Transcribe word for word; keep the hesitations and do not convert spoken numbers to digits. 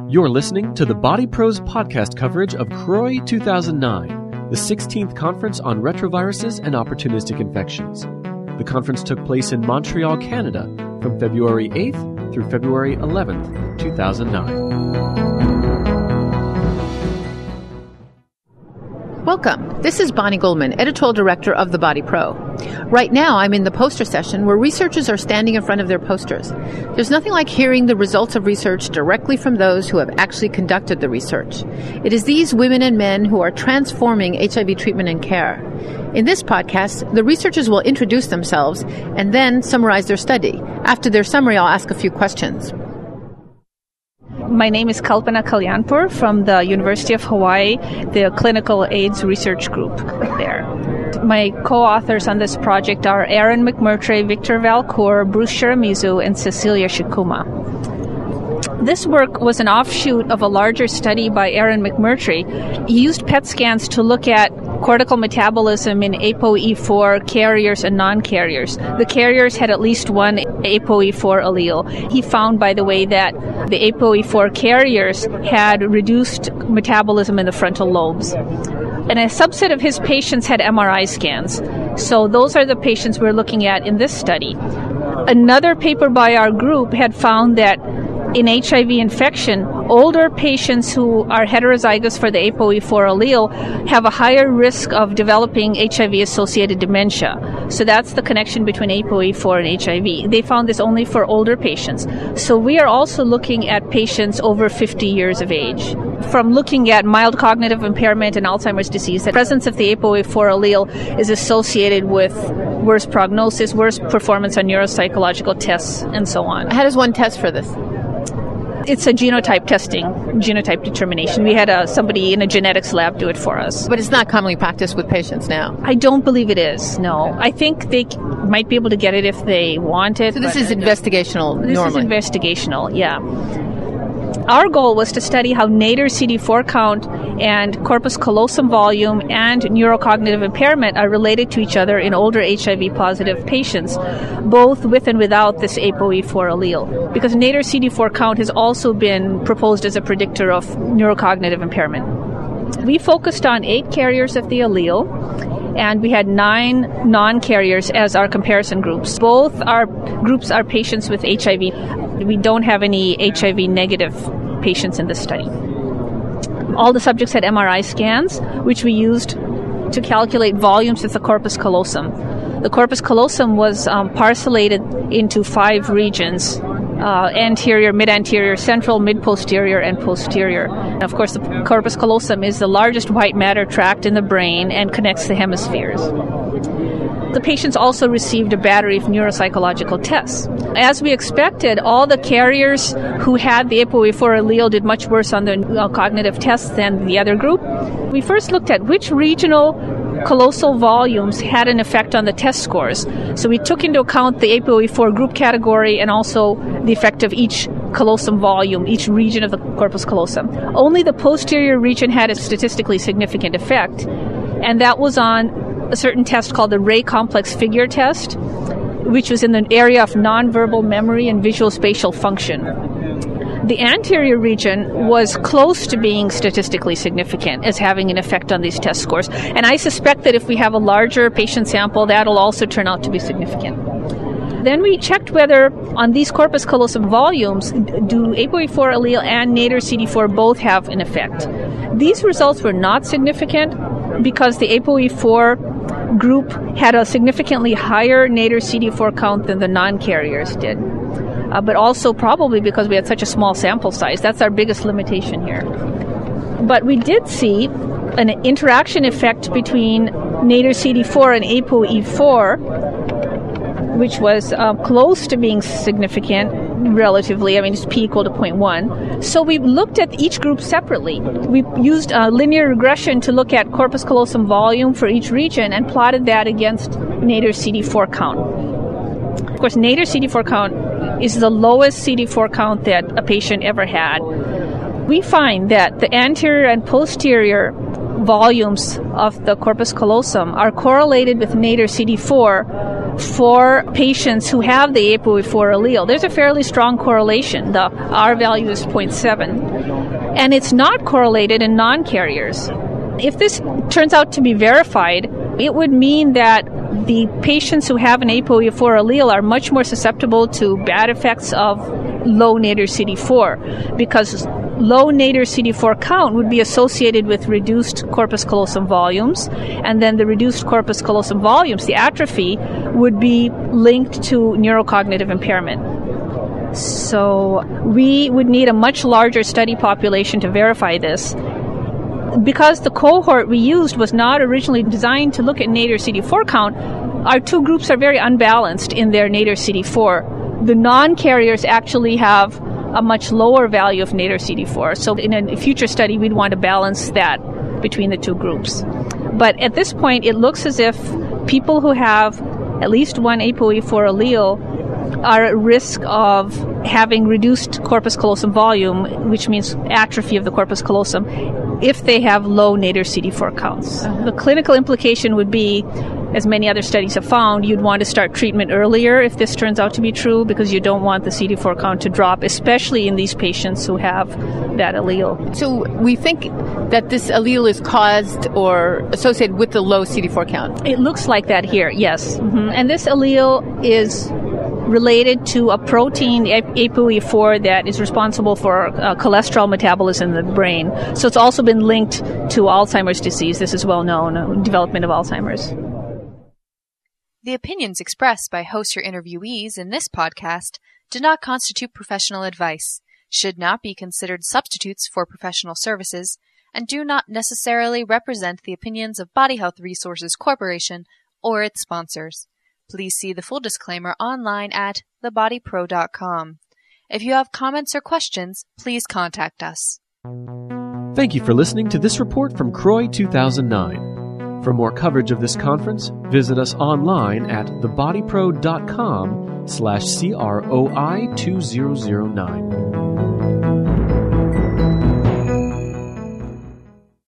You're listening to the Body Pros podcast coverage of C R O I two thousand nine, the sixteenth Conference on Retroviruses and Opportunistic Infections. The conference took place in Montreal, Canada, from February eighth through February eleventh, two thousand nine. Welcome. This is Bonnie Goldman, Editorial Director of The Body Pro. Right now, I'm in the poster session where researchers are standing in front of their posters. There's nothing like hearing the results of research directly from those who have actually conducted the research. It is these women and men who are transforming H I V treatment and care. In this podcast, the researchers will introduce themselves and then summarize their study. After their summary, I'll ask a few questions. My name is Kalpana Kalyanpur from the University of Hawaii, the Clinical AIDS Research Group there. My co-authors on this project are Erin McMurtry, Victor Valcour, Bruce Shiramizu, and Cecilia Shikuma. This work was an offshoot of a larger study by Erin McMurtry. He used P E T scans to look at cortical metabolism in A P O E four carriers and non-carriers. The carriers had at least one A P O E four allele. He found, by the way, that the A P O E four carriers had reduced metabolism in the frontal lobes. And a subset of his patients had M R I scans. So those are the patients we're looking at in this study. Another paper by our group had found that in H I V infection, older patients who are heterozygous for the A P O E four allele have a higher risk of developing H I V-associated dementia. So that's the connection between A P O E four and H I V. They found this only for older patients. So we are also looking at patients over fifty years of age. From looking at mild cognitive impairment and Alzheimer's disease, the presence of the A P O E four allele is associated with worse prognosis, worse performance on neuropsychological tests, and so on. How does one test for this? It's a genotype testing, genotype determination. We had a, somebody in a genetics lab do it for us. But it's not commonly practiced with patients now. I don't believe it is, no. I think they might be able to get it if they want it. So this is investigational this normally? This is investigational, yeah. Our goal was to study how nadir C D four count and corpus callosum volume and neurocognitive impairment are related to each other in older H I V-positive patients, both with and without this A P O E four allele. Because nadir C D four count has also been proposed as a predictor of neurocognitive impairment. We focused on eight carriers of the allele, and we had nine non-carriers as our comparison groups. Both our groups are patients with H I V. We don't have any H I V-negative patients in this study. All the subjects had M R I scans, which we used to calculate volumes of the corpus callosum. The corpus callosum was um, parcellated into five regions: uh, anterior, mid-anterior, central, mid-posterior, and posterior. And of course, the corpus callosum is the largest white matter tract in the brain and connects the hemispheres. The patients also received a battery of neuropsychological tests. As we expected, all the carriers who had the A P O E four allele did much worse on the uh, cognitive tests than the other group. We first looked at which regional callosal volumes had an effect on the test scores. So we took into account the A P O E four group category and also the effect of each callosum volume, each region of the corpus callosum. Only the posterior region had a statistically significant effect, and that was on a certain test called the Ray Complex Figure Test, which was in the area of nonverbal memory and visual spatial function. The anterior region was close to being statistically significant as having an effect on these test scores. And I suspect that if we have a larger patient sample, that'll also turn out to be significant. Then we checked whether on these corpus callosum volumes, do A P O E four allele and nadir C D four both have an effect. These results were not significant because the A P O E four group had a significantly higher nadir C D four count than the non-carriers did. Uh, but also probably because we had such a small sample size. That's our biggest limitation here. But we did see an interaction effect between nadir C D four and A P O E four, which was uh, close to being significant relatively. I mean, it's p equal to zero point one. So we looked at each group separately. We used uh, linear regression to look at corpus callosum volume for each region and plotted that against nadir C D four count. Of course, nadir C D four count is the lowest C D four count that a patient ever had. We find that the anterior and posterior volumes of the corpus callosum are correlated with nadir C D four for patients who have the A P O E four allele, there's a fairly strong correlation. The R value is zero point seven, and it's not correlated in non-carriers. If this turns out to be verified, it would mean that the patients who have an A P O E four allele are much more susceptible to bad effects of low nadir C D four, because low nadir C D four count would be associated with reduced corpus callosum volumes, and then the reduced corpus callosum volumes, the atrophy, would be linked to neurocognitive impairment. So we would need a much larger study population to verify this. Because the cohort we used was not originally designed to look at nadir C D four count, our two groups are very unbalanced in their nadir C D four. The non-carriers actually have a much lower value of nadir C D four. So in a future study, we'd want to balance that between the two groups. But at this point, it looks as if people who have at least one A P O E four allele are at risk of having reduced corpus callosum volume, which means atrophy of the corpus callosum, if they have low nadir C D four counts. Uh-huh. The clinical implication would be, as many other studies have found, you'd want to start treatment earlier if this turns out to be true, because you don't want the C D four count to drop, especially in these patients who have that allele. So we think that this allele is caused or associated with the low C D four count? It looks like that here, yes. Mm-hmm. And this allele is related to a protein, A P O E four, that is responsible for uh, cholesterol metabolism in the brain. So it's also been linked to Alzheimer's disease. This is well known, uh, development of Alzheimer's. The opinions expressed by hosts or interviewees in this podcast do not constitute professional advice, should not be considered substitutes for professional services, and do not necessarily represent the opinions of Body Health Resources Corporation or its sponsors. Please see the full disclaimer online at the body pro dot com. If you have comments or questions, please contact us. Thank you for listening to this report from C R O I two thousand nine. For more coverage of this conference, visit us online at the body pro dot com slash C R O I two thousand nine.